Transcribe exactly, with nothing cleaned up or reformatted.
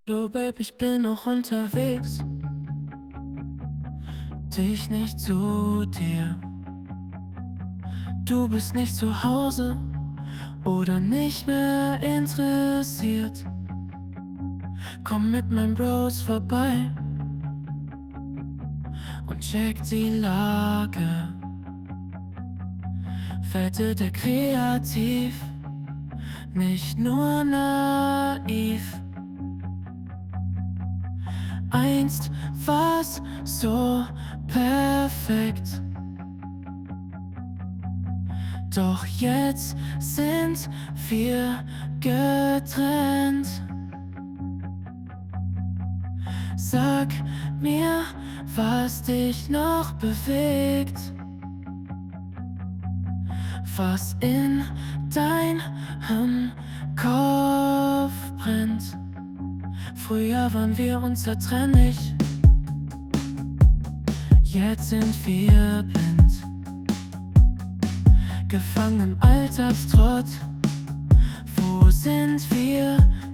Du Babe, ich bin noch unterwegs, dich nicht zu dir. Du bist nicht zu Hause oder nicht mehr interessiert. Komm mit meinen Bros vorbei und check die Lage. Wette der kreativ, nicht nur naiv. Einst war's so perfekt, doch jetzt sind wir getrennt. Sag mir, was dich noch bewegt, was in deinem Kopf brennt. Früher waren wir unzertrennlich, jetzt sind wir blind, gefangen im Alltagstrott. Wo sind wir